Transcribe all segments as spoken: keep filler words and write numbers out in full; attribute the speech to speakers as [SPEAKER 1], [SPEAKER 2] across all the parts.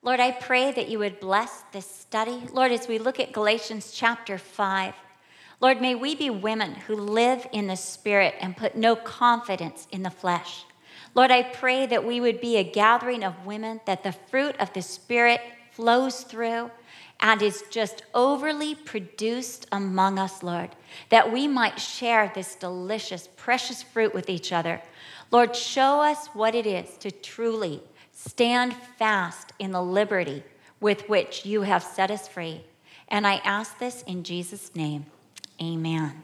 [SPEAKER 1] Lord, I pray that you would bless this study. Lord, as we look at Galatians chapter five, Lord, may we be women who live in the Spirit and put no confidence in the flesh. Lord, I pray that we would be a gathering of women, that the fruit of the Spirit flows through and is just overly produced among us, Lord, that we might share this delicious, precious fruit with each other. Lord, show us what it is to truly stand fast in the liberty with which you have set us free. And I ask this in Jesus' name. Amen.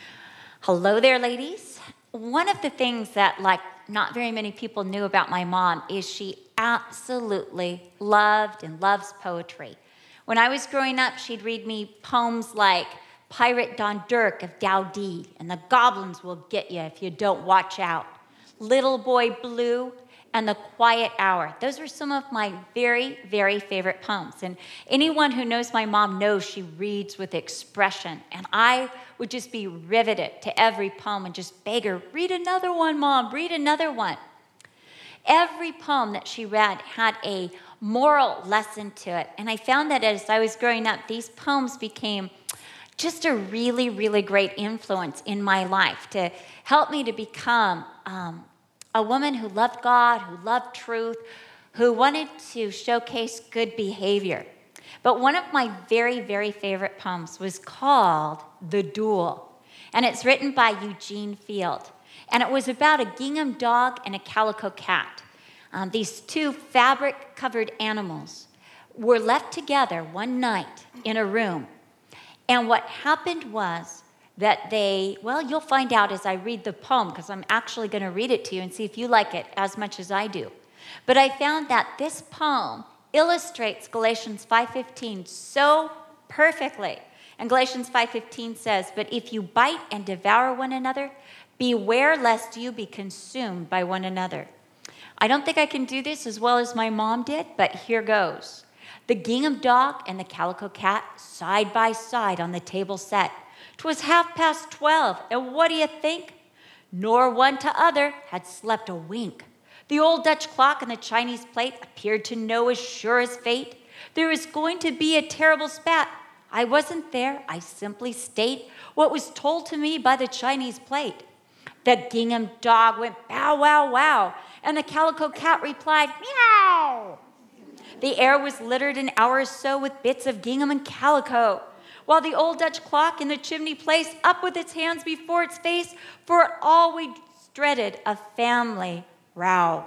[SPEAKER 1] Hello there, ladies. One of the things that, like, not very many people knew about my mom is she absolutely loved and loves poetry. When I was growing up, she'd read me poems like Pirate Don Dirk of Dowdee and The Goblins Will Get You If You Don't Watch Out, Little Boy Blue, and The Quiet Hour. Those were some of my very, very favorite poems. And anyone who knows my mom knows she reads with expression. And I would just be riveted to every poem and just beg her, read another one, Mom, read another one. Every poem that she read had a moral lesson to it. And I found that as I was growing up, these poems became just a really, really great influence in my life to help me to become um, a woman who loved God, who loved truth, who wanted to showcase good behavior. But one of my very, very favorite poems was called The Duel. And it's written by Eugene Field. And it was about a gingham dog and a calico cat. Um, these two fabric-covered animals were left together one night in a room. And what happened was that they, well, you'll find out as I read the poem, because I'm actually going to read it to you and see if you like it as much as I do. But I found that this poem illustrates Galatians five fifteen so perfectly. And Galatians five fifteen says, "But if you bite and devour one another, beware lest you be consumed by one another." I don't think I can do this as well as my mom did, but here goes. The gingham dog and the calico cat side by side on the table set. 'Twas half past twelve, and what do you think? Nor one to other had slept a wink. The old Dutch clock and the Chinese plate appeared to know as sure as fate there was going to be a terrible spat. I wasn't there, I simply state what was told to me by the Chinese plate. The gingham dog went bow, wow, wow, and the calico cat replied, meow. The air was littered an hour or so with bits of gingham and calico, while the old Dutch clock in the chimney place up with its hands before its face, for it all we dreaded a family row.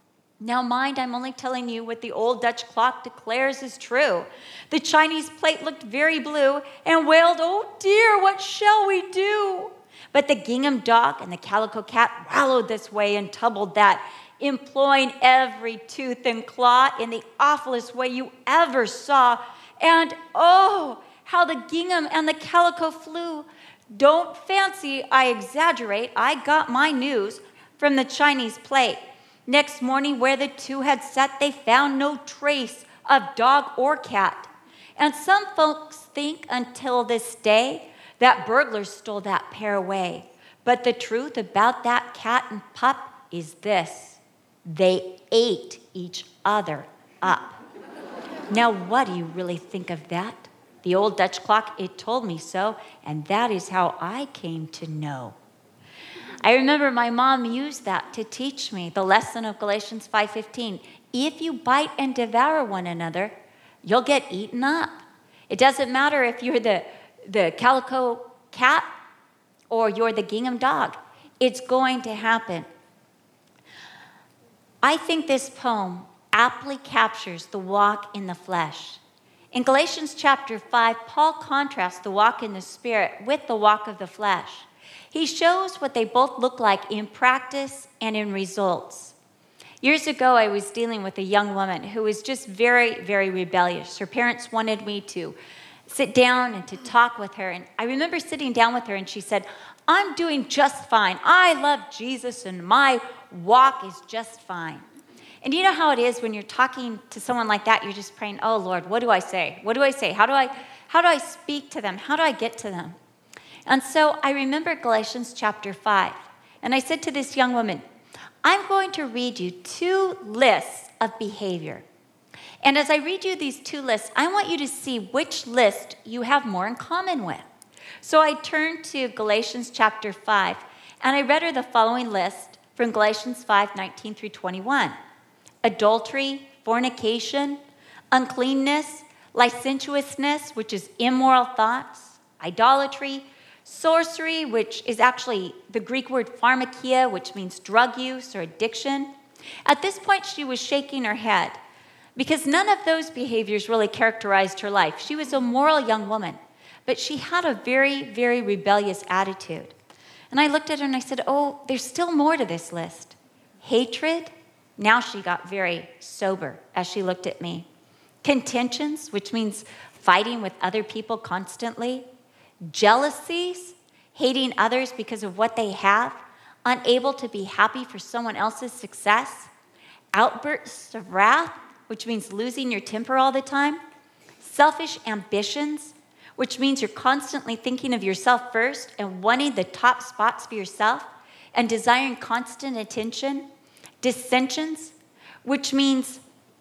[SPEAKER 1] Now mind, I'm only telling you what the old Dutch clock declares is true. The Chinese plate looked very blue and wailed, "Oh dear, what shall we do?" But the gingham dog and the calico cat wallowed this way and tumbled that, employing every tooth and claw in the awfulest way you ever saw. And oh, how the gingham and the calico flew. Don't fancy I exaggerate. I got my news from the Chinese plate. Next morning, where the two had sat, they found no trace of dog or cat. And some folks think until this day that burglars stole that pair away. But the truth about that cat and pup is this: they ate each other up. Now, what do you really think of that? The old Dutch clock, it told me so, and that is how I came to know. I remember my mom used that to teach me the lesson of Galatians five fifteen. If you bite and devour one another, you'll get eaten up. It doesn't matter if you're the, the calico cat or you're the gingham dog. It's going to happen. I think this poem aptly captures the walk in the flesh. In Galatians chapter five, Paul contrasts the walk in the Spirit with the walk of the flesh. He shows what they both look like in practice and in results. Years ago, I was dealing with a young woman who was just very, very rebellious. Her parents wanted me to sit down and to talk with her. And I remember sitting down with her and she said, "I'm doing just fine. I love Jesus and my walk is just fine." And you know how it is when you're talking to someone like that, you're just praying, "Oh Lord, what do I say? What do I say? How do I, how do I speak to them? How do I get to them?" And so I remember Galatians chapter five. And I said to this young woman, "I'm going to read you two lists of behavior. And as I read you these two lists, I want you to see which list you have more in common with. So I turned to Galatians chapter five, and I read her the following list from Galatians five, nineteen through twenty-one. Adultery, fornication, uncleanness, licentiousness, which is immoral thoughts, idolatry, sorcery, which is actually the Greek word pharmakia, which means drug use or addiction. At this point, she was shaking her head because none of those behaviors really characterized her life. She was a moral young woman, but she had a very, very rebellious attitude. And I looked at her and I said, oh, there's still more to this list. Hatred. Now she got very sober as she looked at me. Contentions, which means fighting with other people constantly. Jealousies, hating others because of what they have, unable to be happy for someone else's success. Outbursts of wrath, which means losing your temper all the time. Selfish ambitions, which means you're constantly thinking of yourself first and wanting the top spots for yourself and desiring constant attention. Dissensions, which means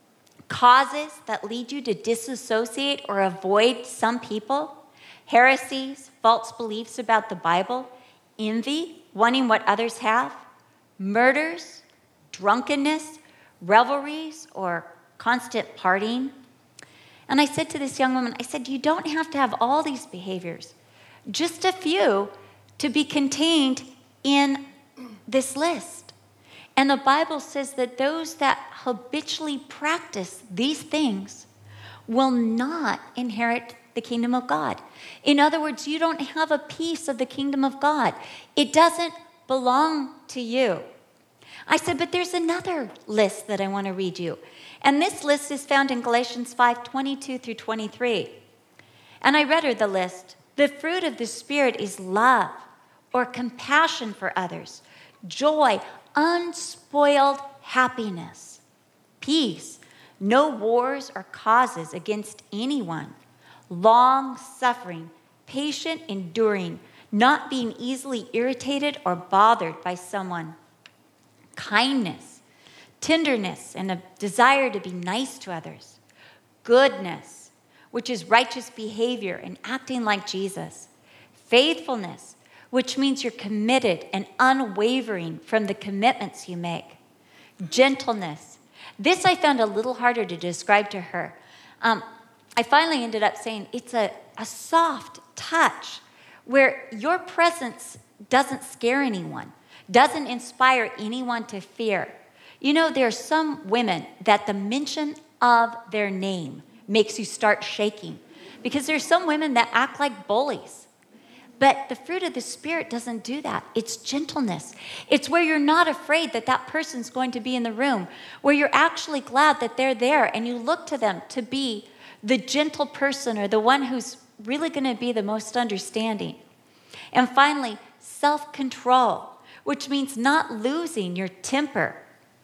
[SPEAKER 1] causes that lead you to disassociate or avoid some people. Heresies, false beliefs about the Bible. Envy, wanting what others have. Murders, drunkenness, revelries, or constant partying. And I said to this young woman, I said, you don't have to have all these behaviors, just a few to be contained in this list. And the Bible says that those that habitually practice these things will not inherit the kingdom of God. In other words, you don't have a piece of the kingdom of God. It doesn't belong to you. I said, but there's another list that I want to read you. And this list is found in Galatians five, twenty-two through twenty-three. And I read her the list. The fruit of the Spirit is love or compassion for others, joy, unspoiled happiness, peace, no wars or causes against anyone, long suffering, patient enduring, not being easily irritated or bothered by someone, kindness, tenderness, and a desire to be nice to others, goodness, which is righteous behavior and acting like Jesus, faithfulness, which means you're committed and unwavering from the commitments you make, gentleness. This I found a little harder to describe to her. Um, I finally ended up saying it's a, a soft touch where your presence doesn't scare anyone, doesn't inspire anyone to fear. You know, there are some women that the mention of their name makes you start shaking because there's some women that act like bullies. But the fruit of the Spirit doesn't do that. It's gentleness. It's where you're not afraid that that person's going to be in the room, where you're actually glad that they're there and you look to them to be the gentle person or the one who's really going to be the most understanding. And finally, self-control, which means not losing your temper.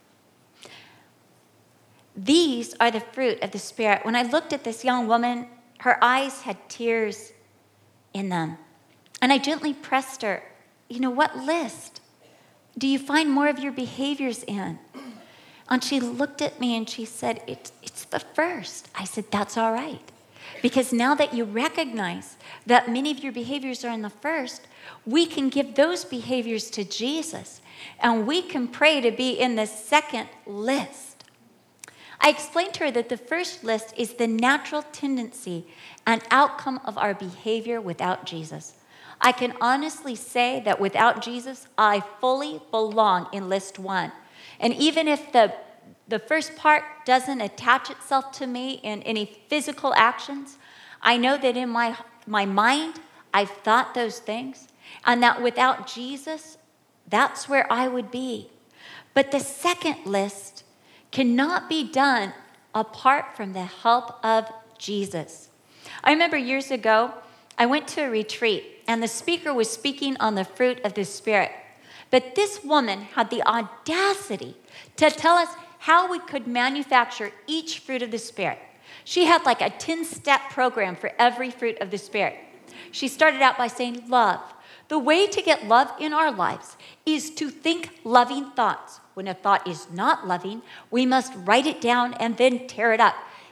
[SPEAKER 1] These are the fruit of the Spirit. When I looked at this young woman, her eyes had tears in them. And I gently pressed her, you know, what list do you find more of your behaviors in? And she looked at me and she said, it, it's the first. I said, that's all right. Because now that you recognize that many of your behaviors are in the first, we can give those behaviors to Jesus. And we can pray to be in the second list. I explained to her that the first list is the natural tendency and outcome of our behavior without Jesus. I can honestly say that without Jesus, I fully belong in list one. And even if the, the first part doesn't attach itself to me in any physical actions, I know that in my, my mind, I've thought those things, and that without Jesus, that's where I would be. But the second list cannot be done apart from the help of Jesus. I remember years ago, I went to a retreat, and the speaker was speaking on the fruit of the Spirit. But this woman had the audacity to tell us how we could manufacture each fruit of the Spirit. She had like a ten-step program for every fruit of the Spirit. She started out by saying, love. The way to get love in our lives is to think loving thoughts. When a thought is not loving, we must write it down and then tear it up.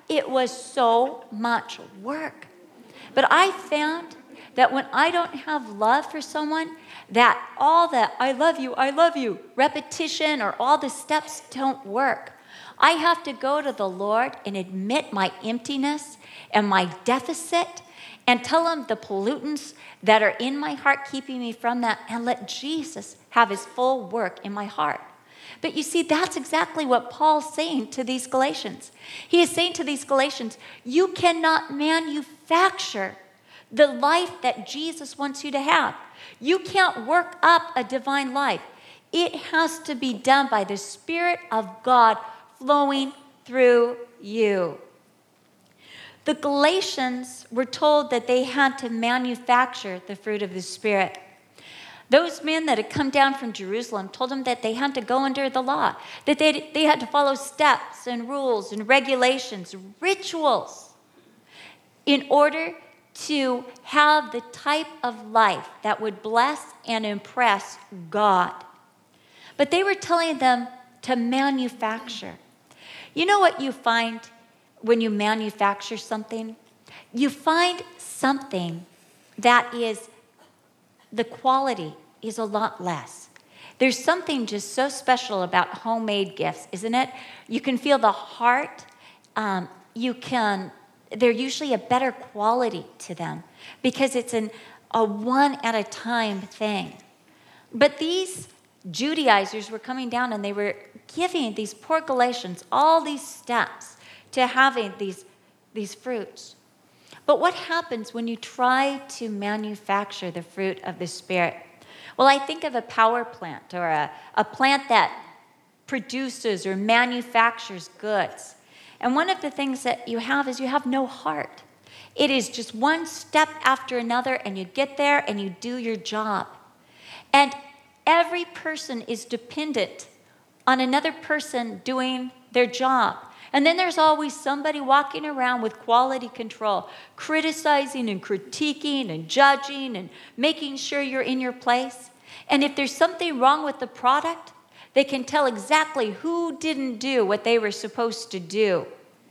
[SPEAKER 1] It was so much work. But I found that when I don't have love for someone, that all that I love you, I love you, repetition or all the steps don't work. I have to go to the Lord and admit my emptiness and my deficit and tell him the pollutants that are in my heart keeping me from that, and let Jesus have his full work in my heart. But you see, that's exactly what Paul's saying to these Galatians. He is saying to these Galatians, you cannot manufacture the life that Jesus wants you to have. You can't work up a divine life. It has to be done by the Spirit of God flowing through you. The Galatians were told that they had to manufacture the fruit of the Spirit. Those men that had come down from Jerusalem told them that they had to go under the law, that they, they had to follow steps and rules and regulations, rituals, in order to have the type of life that would bless and impress God. But they were telling them to manufacture. You know what you find when you manufacture something? You find something that is, the quality is a lot less. There's something just so special about homemade gifts, isn't it? You can feel the heart. Um, you can, they're usually a better quality to them because it's an, a one at a time thing. But these Judaizers were coming down and they were giving these poor Galatians all these steps to having these, these fruits. But what happens when you try to manufacture the fruit of the Spirit? Well, I think of a power plant or a, a plant that produces or manufactures goods. And one of the things that you have is you have no heart. It is just one step after another, and you get there and you do your job. And every person is dependent on another person doing their job. And then there's always somebody walking around with quality control, criticizing and critiquing and judging and making sure you're in your place. And if there's something wrong with the product, they can tell exactly who didn't do what they were supposed to do.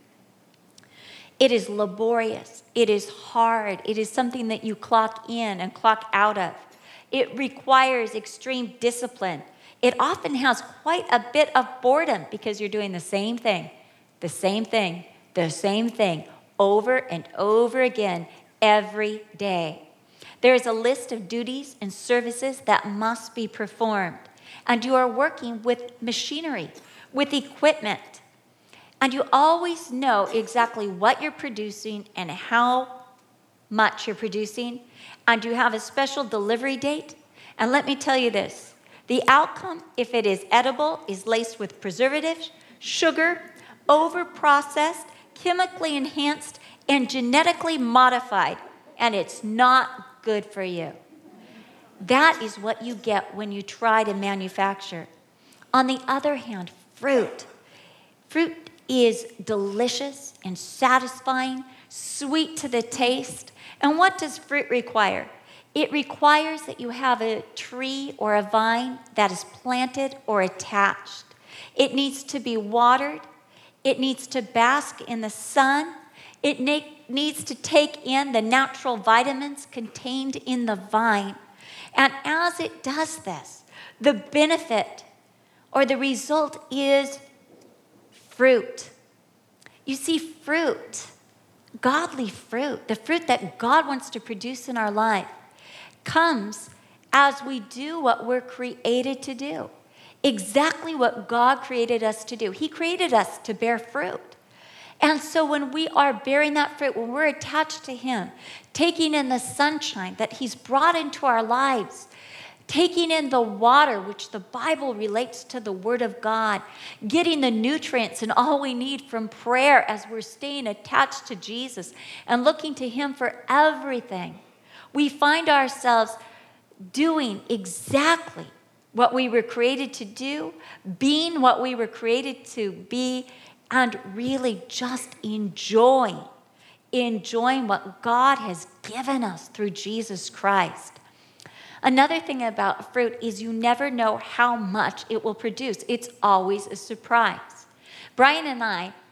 [SPEAKER 1] It is laborious. It is hard. It is something that you clock in and clock out of. It requires extreme discipline. It often has quite a bit of boredom because you're doing the same thing. The same thing, the same thing, over and over again, every day. There is a list of duties and services that must be performed. And you are working with machinery, with equipment. And you always know exactly what you're producing and how much you're producing. And you have a special delivery date. And let me tell you this. The outcome, if it is edible, is laced with preservatives, sugar, over-processed, chemically enhanced, and genetically modified, and it's not good for you. That is what you get when you try to manufacture. On the other hand, fruit. Fruit is delicious and satisfying, sweet to the taste. And what does fruit require? It requires that you have a tree or a vine that is planted or attached. It needs to be watered. It needs to bask in the sun. It ne- needs to take in the natural vitamins contained in the vine. And as it does this, the benefit or the result is fruit. You see, fruit, godly fruit, the fruit that God wants to produce in our life, comes as we do what we're created to do. Exactly what God created us to do. He created us to bear fruit. And so when we are bearing that fruit, when we're attached to Him, taking in the sunshine that He's brought into our lives, taking in the water, which the Bible relates to the Word of God, getting the nutrients and all we need from prayer as we're staying attached to Jesus and looking to Him for everything, we find ourselves doing exactly what we were created to do, being what we were created to be, and really just enjoying, enjoying what God has given us through Jesus Christ. Another thing about fruit is you never know how much it will produce. It's always a surprise. Brian and I,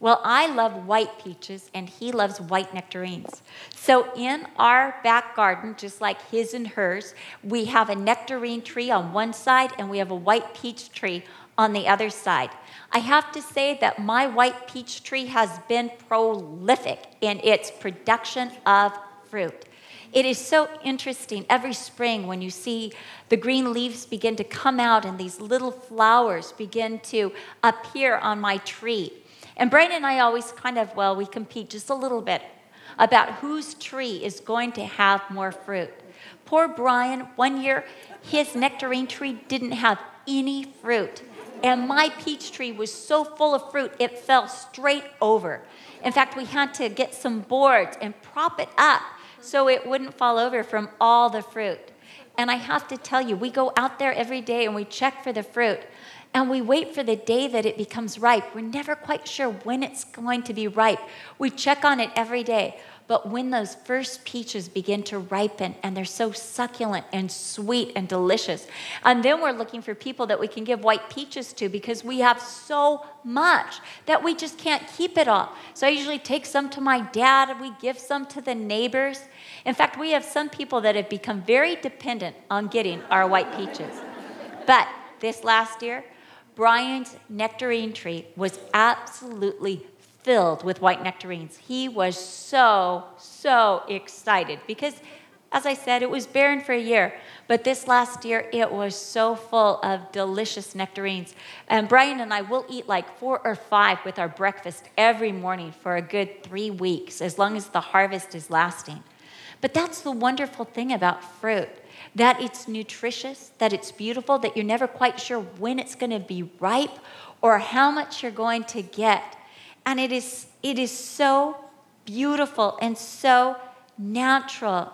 [SPEAKER 1] Well, I love white peaches, and he loves white nectarines. So in our back garden, just like his and hers, we have a nectarine tree on one side, and we have a white peach tree on the other side. I have to say that my white peach tree has been prolific in its production of fruit. It is so interesting every spring when you see the green leaves begin to come out and these little flowers begin to appear on my tree. And Brian and I always kind of, well, we compete just a little bit about whose tree is going to have more fruit. Poor Brian, one year, his nectarine tree didn't have any fruit. And my peach tree was so full of fruit, it fell straight over. In fact, we had to get some boards and prop it up so it wouldn't fall over from all the fruit. And I have to tell you, we go out there every day and we check for the fruit. And we wait for the day that it becomes ripe. We're never quite sure when it's going to be ripe. We check on it every day. But when those first peaches begin to ripen, and they're so succulent and sweet and delicious, and then we're looking for people that we can give white peaches to because we have so much that we just can't keep it all. So I usually take some to my dad, and we give some to the neighbors. In fact, we have some people that have become very dependent on getting our white peaches. But this last year, Brian's nectarine tree was absolutely filled with white nectarines. He was so, so excited because, as I said, it was barren for a year. But this last year, it was so full of delicious nectarines. And Brian and I will eat like four or five with our breakfast every morning for a good three weeks, as long as the harvest is lasting. But that's the wonderful thing about fruit, that it's nutritious, that it's beautiful, that you're never quite sure when it's going to be ripe or how much you're going to get. And it is, it is so beautiful and so natural.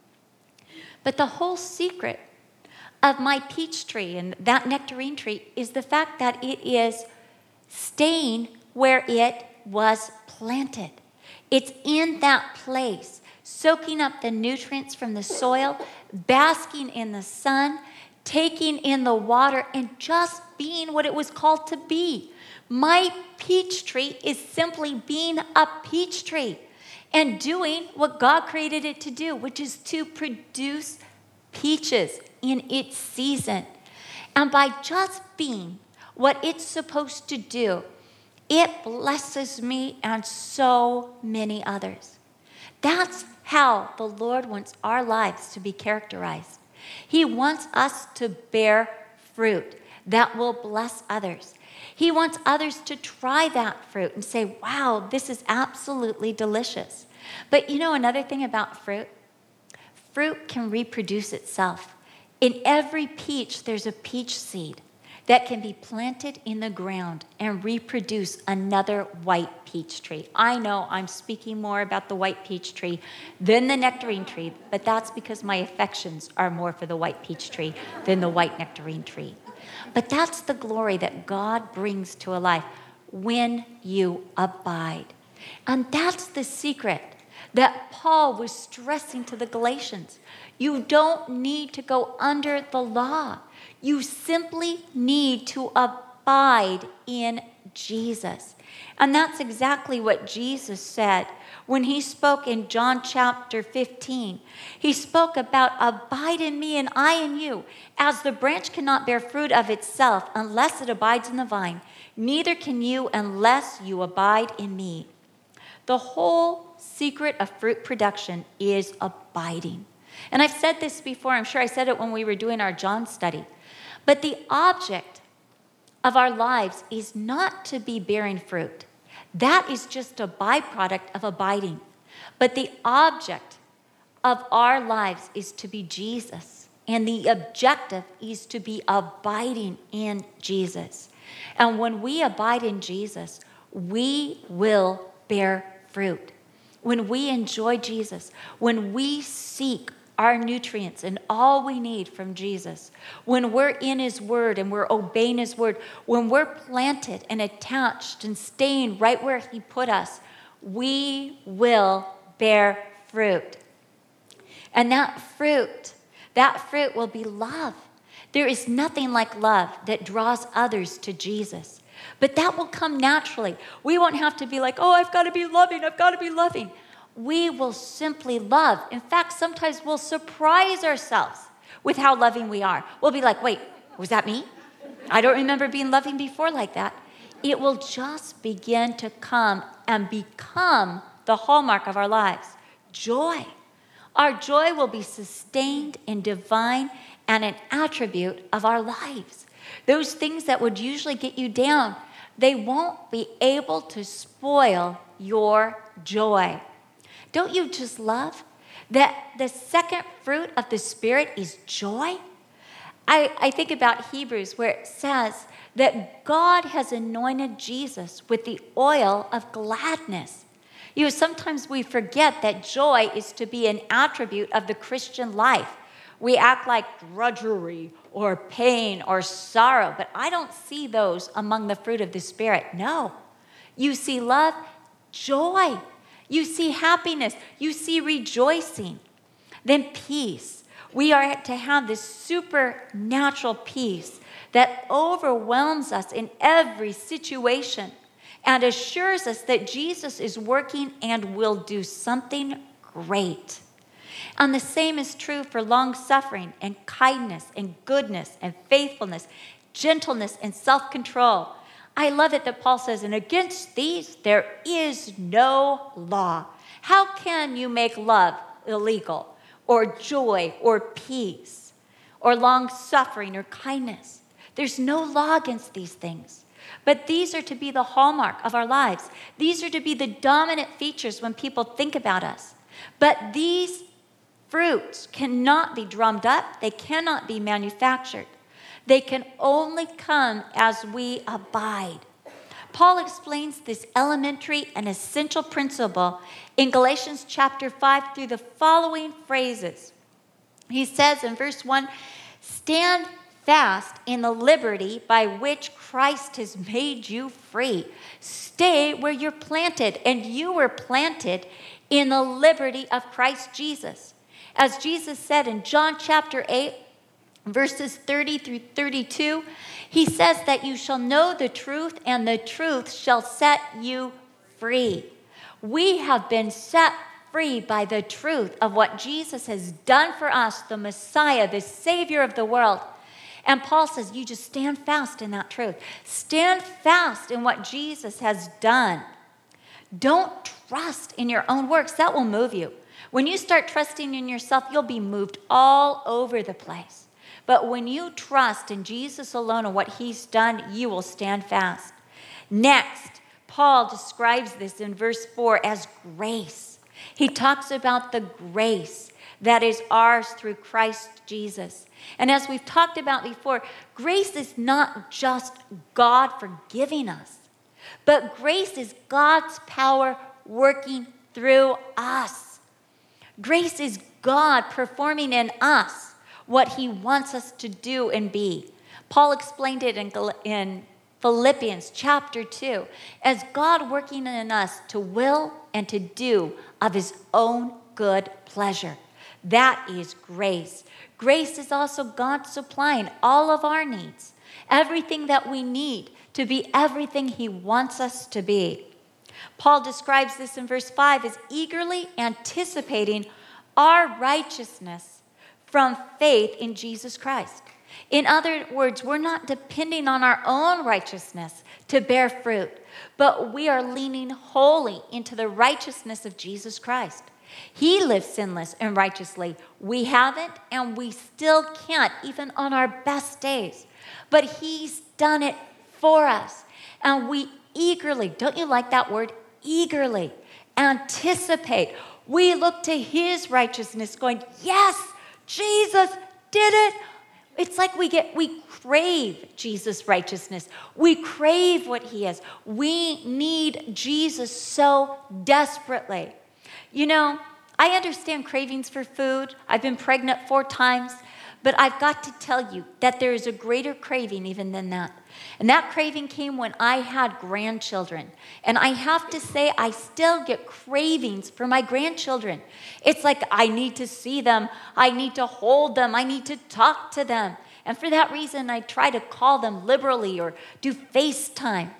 [SPEAKER 1] But the whole secret of my peach tree and that nectarine tree is the fact that it is staying where it was planted. It's in that place, soaking up the nutrients from the soil, basking in the sun, taking in the water, and just being what it was called to be. My peach tree is simply being a peach tree and doing what God created it to do, which is to produce peaches in its season. And by just being what it's supposed to do, it blesses me and so many others. That's how the Lord wants our lives to be characterized. He wants us to bear fruit that will bless others. He wants others to try that fruit and say, wow, this is absolutely delicious. But you know another thing about fruit? Fruit can reproduce itself. In every peach, there's a peach seed that can be planted in the ground and reproduce another white peach tree. I know I'm speaking more about the white peach tree than the nectarine tree, but that's because my affections are more for the white peach tree than the white nectarine tree. But that's the glory that God brings to a life when you abide. And that's the secret that Paul was stressing to the Galatians. You don't need to go under the law. You simply need to abide in Jesus. And that's exactly what Jesus said when he spoke in John chapter fifteen. He spoke about abide in me and I in you. As the branch cannot bear fruit of itself unless it abides in the vine, neither can you unless you abide in me. The whole secret of fruit production is abiding. And I've said this before. I'm sure I said it when we were doing our John study. But the object of our lives is not to be bearing fruit. That is just a byproduct of abiding. But the object of our lives is to be Jesus. And the objective is to be abiding in Jesus. And when we abide in Jesus, we will bear fruit. When we enjoy Jesus, when we seek our nutrients and all we need from Jesus, when we're in his word and we're obeying his word, when we're planted and attached and staying right where he put us, we will bear fruit. And that fruit, that fruit will be love. There is nothing like love that draws others to Jesus. But that will come naturally. We won't have to be like, oh, I've got to be loving, I've got to be loving. We will simply love. In fact, sometimes we'll surprise ourselves with how loving we are. We'll be like, wait, was that me? I don't remember being loving before like that. It will just begin to come and become the hallmark of our lives. Joy. Our joy will be sustained in divine and an attribute of our lives. Those things that would usually get you down, they won't be able to spoil your joy. Don't you just love that the second fruit of the Spirit is joy? I, I think about Hebrews where it says that God has anointed Jesus with the oil of gladness. You know, sometimes we forget that joy is to be an attribute of the Christian life. We act like drudgery or pain or sorrow, but I don't see those among the fruit of the Spirit. No. You see love, joy. You see happiness. You see rejoicing. Then peace. We are to have this supernatural peace that overwhelms us in every situation and assures us that Jesus is working and will do something great. And the same is true for long-suffering and kindness and goodness and faithfulness, gentleness and self-control. I love it that Paul says, and against these there is no law. How can you make love illegal, or joy, or peace, or long-suffering, or kindness? There's no law against these things. But these are to be the hallmark of our lives. These are to be the dominant features when people think about us. But these fruits cannot be drummed up. They cannot be manufactured. They can only come as we abide. Paul explains this elementary and essential principle in Galatians chapter five through the following phrases. He says in verse one, stand fast in the liberty by which Christ has made you free. Stay where you're planted, and you were planted in the liberty of Christ Jesus. As Jesus said in John chapter eight, verses thirty through thirty-two, he says that you shall know the truth, and the truth shall set you free. We have been set free by the truth of what Jesus has done for us, the Messiah, the Savior of the world. And Paul says, you just stand fast in that truth. Stand fast in what Jesus has done. Don't trust in your own works. That will move you. When you start trusting in yourself, you'll be moved all over the place. But when you trust in Jesus alone and what he's done, you will stand fast. Next, Paul describes this in verse four as grace. He talks about the grace that is ours through Christ Jesus. And as we've talked about before, grace is not just God forgiving us, but grace is God's power working through us. Grace is God performing in us what he wants us to do and be. Paul explained it in, in Philippians chapter two as God working in us to will and to do of his own good pleasure. That is grace. Grace is also God supplying all of our needs, everything that we need to be everything he wants us to be. Paul describes this in verse five as eagerly anticipating our righteousness from faith in Jesus Christ. In other words, we're not depending on our own righteousness to bear fruit, but we are leaning wholly into the righteousness of Jesus Christ. He lived sinless and righteously. We haven't, and we still can't, even on our best days. But he's done it for us. And we eagerly, don't you like that word? Eagerly anticipate. We look to his righteousness going, yes, Jesus did it. It's like we get, we crave Jesus' righteousness. We crave what he is. We need Jesus so desperately. You know, I understand cravings for food. I've been pregnant four times, but I've got to tell you that there is a greater craving even than that. And that craving came when I had grandchildren. And I have to say, I still get cravings for my grandchildren. It's like I need to see them. I need to hold them. I need to talk to them. And for that reason, I try to call them liberally or do FaceTime.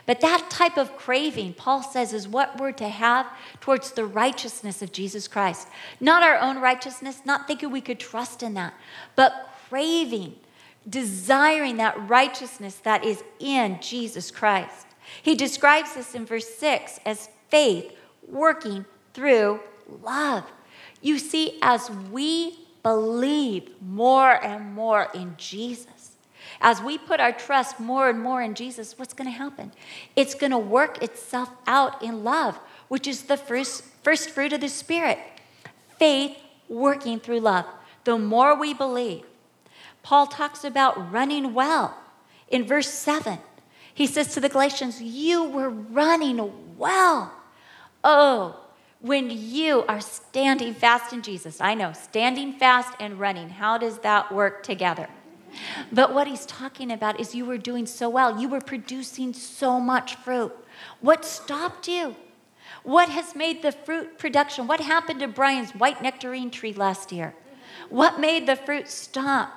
[SPEAKER 1] But that type of craving, Paul says, is what we're to have towards the righteousness of Jesus Christ. Not our own righteousness, not thinking we could trust in that, but craving, desiring that righteousness that is in Jesus Christ. He describes this in verse six as faith working through love. You see, as we believe more and more in Jesus, as we put our trust more and more in Jesus, what's going to happen? It's going to work itself out in love, which is the first, first fruit of the Spirit. Faith working through love. The more we believe. Paul talks about running well. In verse seven, he says to the Galatians, you were running well. Oh, when you are standing fast in Jesus. I know, standing fast and running. How does that work together? But what he's talking about is you were doing so well. You were producing so much fruit. What stopped you? What has made the fruit production? What happened to Brian's white nectarine tree last year? What made the fruit stop?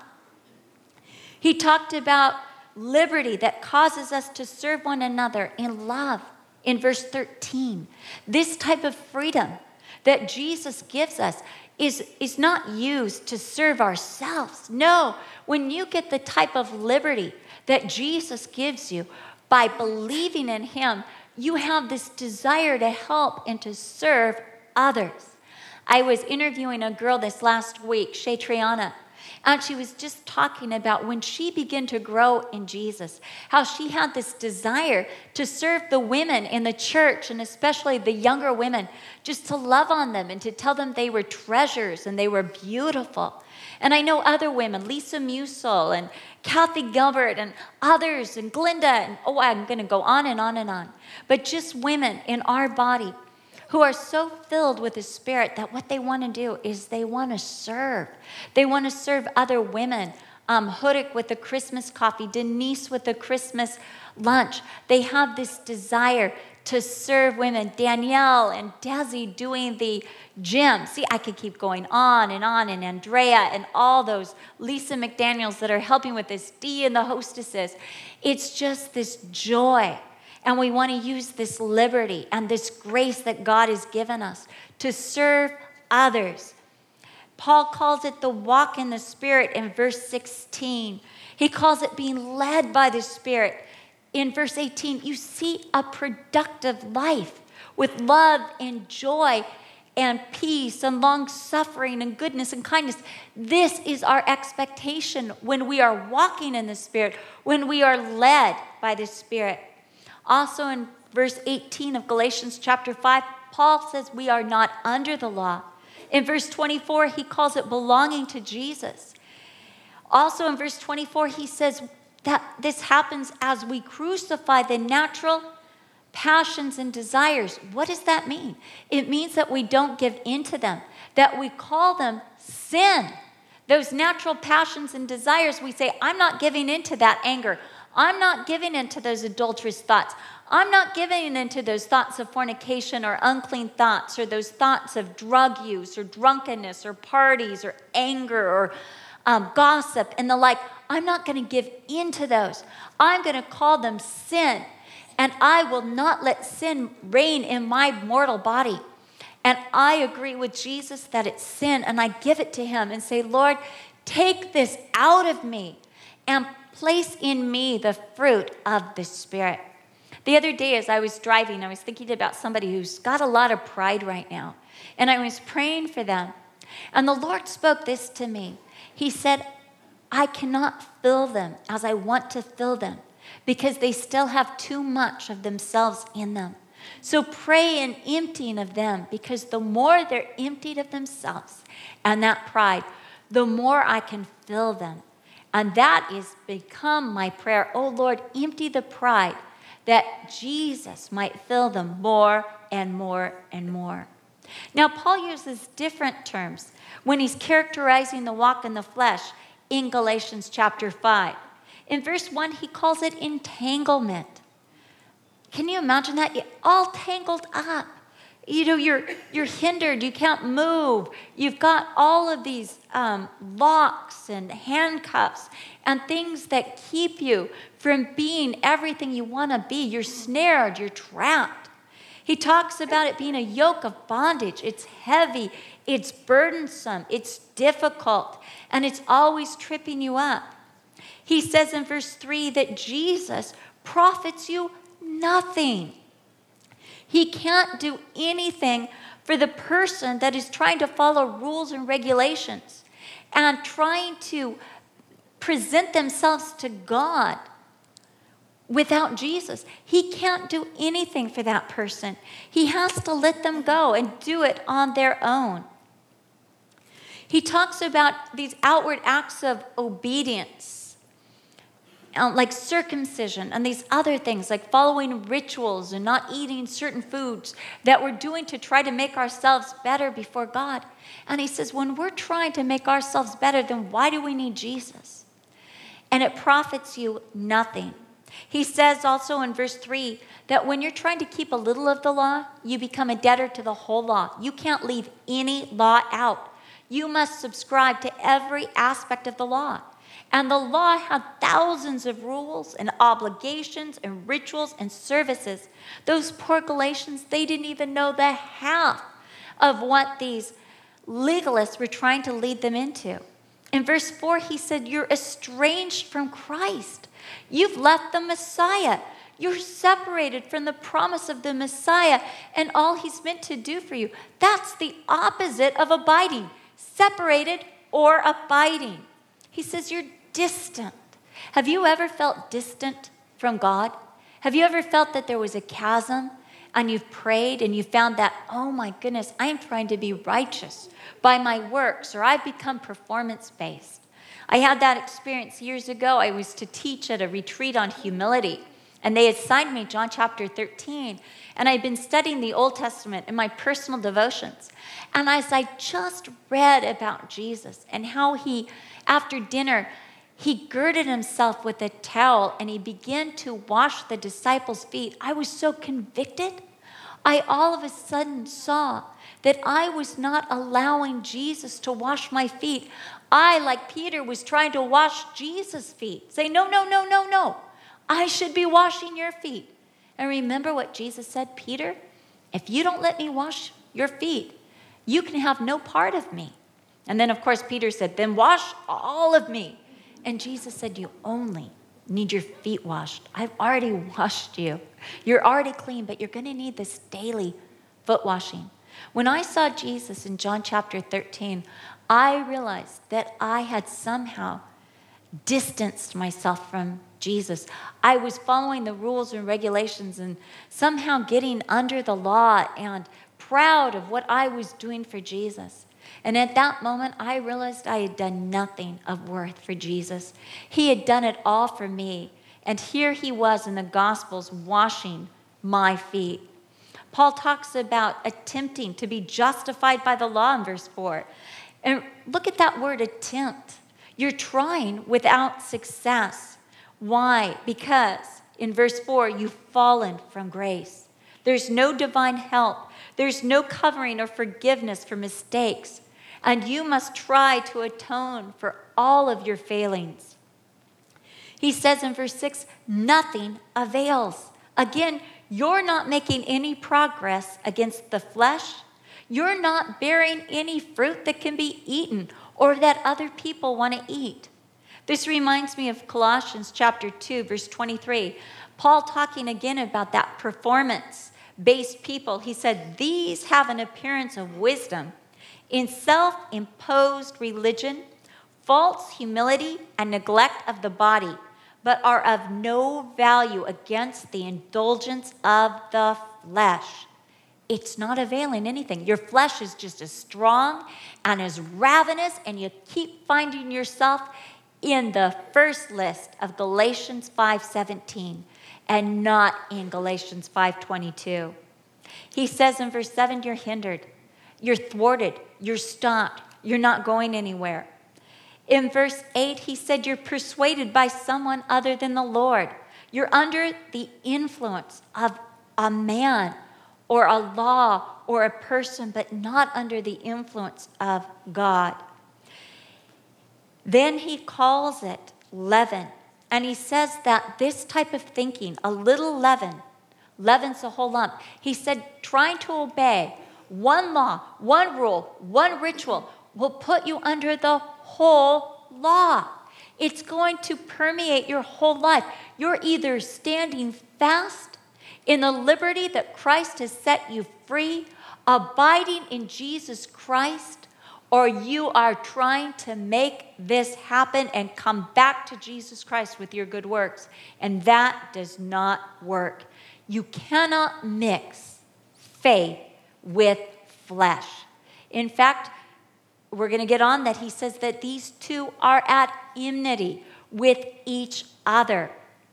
[SPEAKER 1] He talked about liberty that causes us to serve one another in love in verse thirteen. This type of freedom that Jesus gives us is, is not used to serve ourselves. No, when you get the type of liberty that Jesus gives you by believing in him, you have this desire to help and to serve others. I was interviewing a girl this last week, Shay Triana, and she was just talking about when she began to grow in Jesus, how she had this desire to serve the women in the church, and especially the younger women, just to love on them and to tell them they were treasures and they were beautiful. And I know other women, Lisa Musel and Kathy Gilbert and others, and Glinda, and oh, I'm going to go on and on and on. But just women in our body who are so filled with the Spirit that what they want to do is they want to serve. They want to serve other women. Um, Hudik with the Christmas coffee, Denise with the Christmas lunch. They have this desire to serve women. Danielle and Desi doing the gym. See, I could keep going on and on, and Andrea and all those Lisa McDaniels that are helping with this, Dee and the hostesses. It's just this joy. And we want to use this liberty and this grace that God has given us to serve others. Paul calls it the walk in the Spirit in verse sixteen. He calls it being led by the Spirit. In verse eighteen, you see a productive life with love and joy and peace and long-suffering and goodness and kindness. This is our expectation when we are walking in the Spirit, when we are led by the Spirit. Also in verse eighteen of Galatians chapter five, Paul says we are not under the law. In verse twenty-four, he calls it belonging to Jesus. Also in verse twenty-four, he says that this happens as we crucify the natural passions and desires. What does that mean? It means that we don't give in to them, that we call them sin. Those natural passions and desires, we say, I'm not giving in to that anger. I'm not giving into those adulterous thoughts. I'm not giving into those thoughts of fornication or unclean thoughts or those thoughts of drug use or drunkenness or parties or anger or um, gossip and the like. I'm not going to give into those. I'm going to call them sin. And I will not let sin reign in my mortal body. And I agree with Jesus that it's sin, and I give it to him and say, Lord, take this out of me and place in me the fruit of the Spirit. The other day as I was driving, I was thinking about somebody who's got a lot of pride right now. And I was praying for them. And the Lord spoke this to me. He said, I cannot fill them as I want to fill them because they still have too much of themselves in them. So pray an emptying of them, because the more they're emptied of themselves and that pride, the more I can fill them. And that is become my prayer. Oh Lord, empty the pride that Jesus might fill them more and more and more. Now, Paul uses different terms when he's characterizing the walk in the flesh in Galatians chapter five. In verse one, he calls it entanglement. Can you imagine that? You're all tangled up. You know, you're you're hindered. You can't move. You've got all of these um, locks and handcuffs and things that keep you from being everything you want to be. You're snared. You're trapped. He talks about it being a yoke of bondage. It's heavy. It's burdensome. It's difficult. And it's always tripping you up. He says in verse three that Jesus profits you nothing. He can't do anything for the person that is trying to follow rules and regulations and trying to present themselves to God without Jesus. He can't do anything for that person. He has to let them go and do it on their own. He talks about these outward acts of obedience, like circumcision and these other things, like following rituals and not eating certain foods that we're doing to try to make ourselves better before God. And he says, when we're trying to make ourselves better, then why do we need Jesus? And it profits you nothing. He says also in verse three that when you're trying to keep a little of the law, you become a debtor to the whole law. You can't leave any law out. You must subscribe to every aspect of the law. And the law had thousands of rules and obligations and rituals and services. Those poor Galatians, they didn't even know the half of what these legalists were trying to lead them into. In verse four, he said, you're estranged from Christ. You've left the Messiah. You're separated from the promise of the Messiah and all he's meant to do for you. That's the opposite of abiding, separated or abiding. He says you're distant. Have you ever felt distant from God? Have you ever felt that there was a chasm and you've prayed and you found that, oh my goodness, I'm trying to be righteous by my works, or I've become performance-based? I had that experience years ago. I was to teach at a retreat on humility, and they assigned me John chapter thirteen, and I'd been studying the Old Testament in my personal devotions. And as I just read about Jesus and how he, after dinner, he girded himself with a towel and he began to wash the disciples' feet, I was so convicted. I all of a sudden saw that I was not allowing Jesus to wash my feet. I, like Peter, was trying to wash Jesus' feet. Say, no, no, no, no, no. I should be washing your feet. And remember what Jesus said, Peter, if you don't let me wash your feet, you can have no part of me. And then, of course, Peter said, then wash all of me. And Jesus said, you only need your feet washed. I've already washed you. You're already clean, but you're going to need this daily foot washing. When I saw Jesus in John chapter thirteen, I realized that I had somehow distanced myself from Jesus. I was following the rules and regulations and somehow getting under the law and proud of what I was doing for Jesus. And at that moment, I realized I had done nothing of worth for Jesus. He had done it all for me. And here he was in the Gospels washing my feet. Paul talks about attempting to be justified by the law in verse four. And look at that word, attempt. You're trying without success. Why? Because in verse four, you've fallen from grace. There's no divine help. There's no covering or forgiveness for mistakes. And you must try to atone for all of your failings. He says in verse six, nothing avails. Again, you're not making any progress against the flesh. You're not bearing any fruit that can be eaten or that other people want to eat. This reminds me of Colossians chapter two, verse twenty-three. Paul talking again about that performance-based people. He said, these have an appearance of wisdom in self-imposed religion, false humility, and neglect of the body, but are of no value against the indulgence of the flesh. It's not availing anything. Your flesh is just as strong and as ravenous, and you keep finding yourself in the first list of Galatians five seventeen and not in Galatians five twenty-two. He says in verse seven, you're hindered, you're thwarted, you're stopped, you're not going anywhere. In verse eight, he said you're persuaded by someone other than the Lord. You're under the influence of a man or a law or a person, but not under the influence of God. Then he calls it leaven. And he says that this type of thinking, a little leaven, leavens the whole lump. He said trying to obey one law, one rule, one ritual will put you under the whole law. It's going to permeate your whole life. You're either standing fast in the liberty that Christ has set you free, abiding in Jesus Christ, or you are trying to make this happen and come back to Jesus Christ with your good works. And that does not work. You cannot mix faith with flesh. In fact, we're going to get on that. He says that these two are at enmity with each other.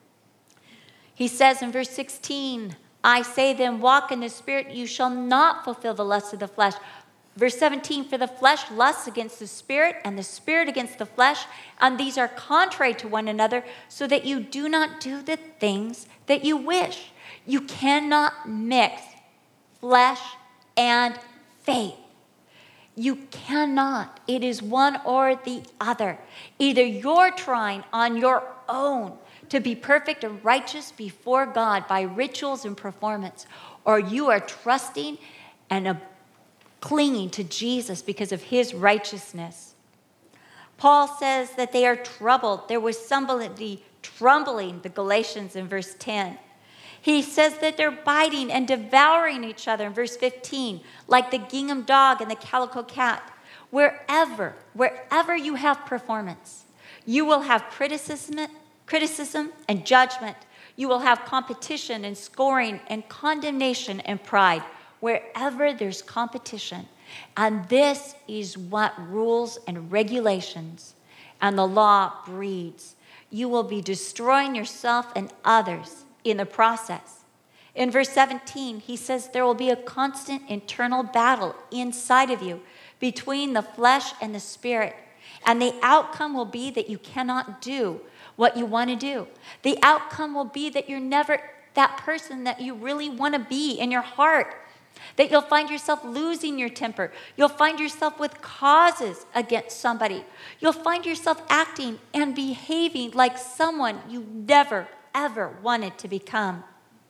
[SPEAKER 1] He says in verse sixteen, I say then, walk in the Spirit, you shall not fulfill the lusts of the flesh. Verse seventeen, for the flesh lusts against the Spirit, and the Spirit against the flesh, and these are contrary to one another, so that you do not do the things that you wish. You cannot mix flesh and faith. You cannot. It is one or the other. Either you're trying on your own to be perfect and righteous before God by rituals and performance, or you are trusting and a clinging to Jesus because of his righteousness. Paul says that they are troubled. There was somebody troubling the Galatians in verse ten. He says that they're biting and devouring each other in verse fifteen, like the gingham dog and the calico cat. Wherever, wherever you have performance, you will have criticism, criticism and judgment. You will have competition and scoring and condemnation and pride. Wherever there's competition. And this is what rules and regulations and the law breeds. You will be destroying yourself and others in the process. In verse seventeen, he says there will be a constant internal battle inside of you between the flesh and the Spirit. And the outcome will be that you cannot do what you want to do. The outcome will be that you're never that person that you really want to be in your heart. That you'll find yourself losing your temper. You'll find yourself with causes against somebody. You'll find yourself acting and behaving like someone you never, ever wanted to become.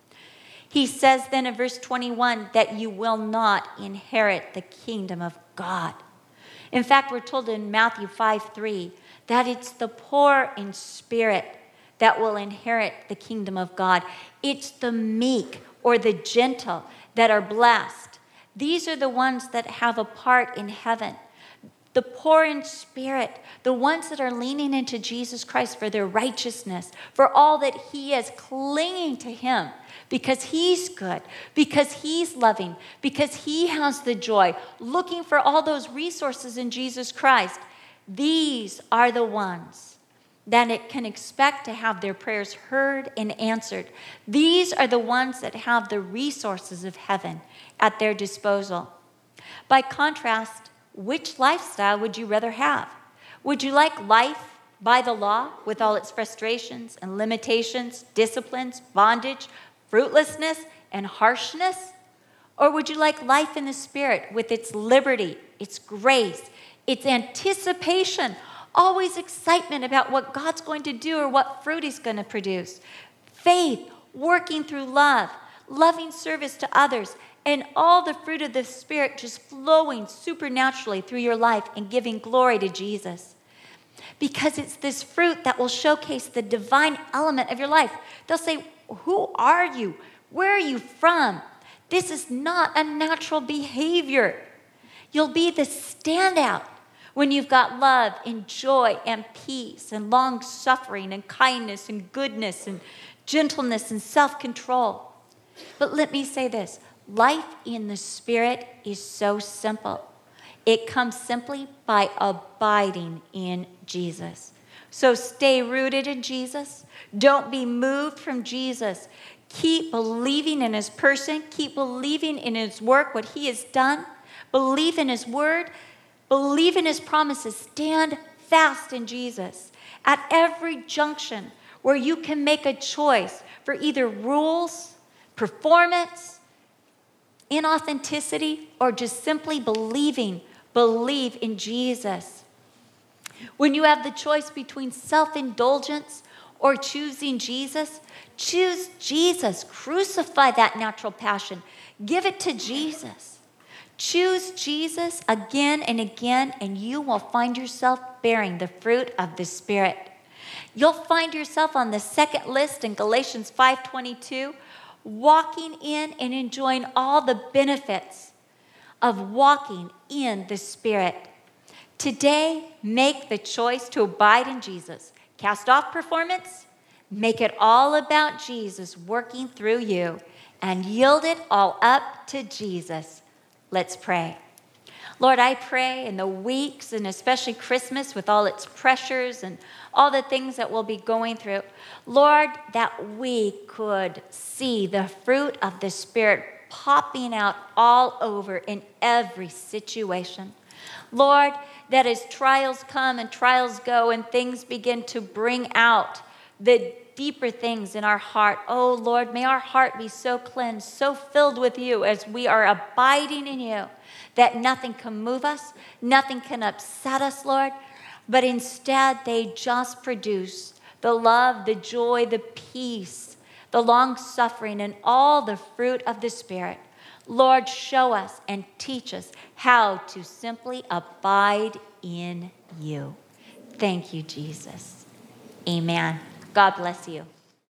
[SPEAKER 1] He says then in verse twenty-one that you will not inherit the kingdom of God. In fact, we're told in Matthew five three that it's the poor in spirit that will inherit the kingdom of God. It's the meek or the gentle that are blessed. These are the ones that have a part in heaven. The poor in spirit, the ones that are leaning into Jesus Christ for their righteousness, for all that he is, clinging to him because he's good, because he's loving, because he has the joy, looking for all those resources in Jesus Christ. These are the ones that it can expect to have their prayers heard and answered. These are the ones that have the resources of heaven at their disposal. By contrast, which lifestyle would you rather have? Would you like life by the law with all its frustrations and limitations, disciplines, bondage, fruitlessness, and harshness? Or would you like life in the Spirit with its liberty, its grace, its anticipation, always excitement about what God's going to do or what fruit he's going to produce? Faith, working through love, loving service to others, and all the fruit of the Spirit just flowing supernaturally through your life and giving glory to Jesus. Because it's this fruit that will showcase the divine element of your life. They'll say, who are you? Where are you from? This is not a natural behavior. You'll be the standout when you've got love and joy and peace and long-suffering and kindness and goodness and gentleness and self-control. But let me say this. Life in the Spirit is so simple. It comes simply by abiding in Jesus. So stay rooted in Jesus. Don't be moved from Jesus. Keep believing in his person. Keep believing in his work, what he has done. Believe in his word. Believe in his promises. Stand fast in Jesus. At every junction where you can make a choice for either rules, performance, inauthenticity, or just simply believing, believe in Jesus. When you have the choice between self-indulgence or choosing Jesus, choose Jesus. Crucify that natural passion. Give it to Jesus. Choose Jesus again and again, and you will find yourself bearing the fruit of the Spirit. You'll find yourself on the second list in Galatians five twenty-two, walking in and enjoying all the benefits of walking in the Spirit. Today, make the choice to abide in Jesus. Cast off performance, make it all about Jesus working through you, and yield it all up to Jesus. Let's pray. Lord, I pray in the weeks, and especially Christmas with all its pressures and all the things that we'll be going through, Lord, that we could see the fruit of the Spirit popping out all over in every situation. Lord, that as trials come and trials go and things begin to bring out the deeper things in our heart, oh Lord, may our heart be so cleansed, so filled with you as we are abiding in you, that nothing can move us, nothing can upset us, Lord, but instead they just produce the love, the joy, the peace, the long-suffering, and all the fruit of the Spirit. Lord, show us and teach us how to simply abide in you. Thank you, Jesus. Amen. God bless you.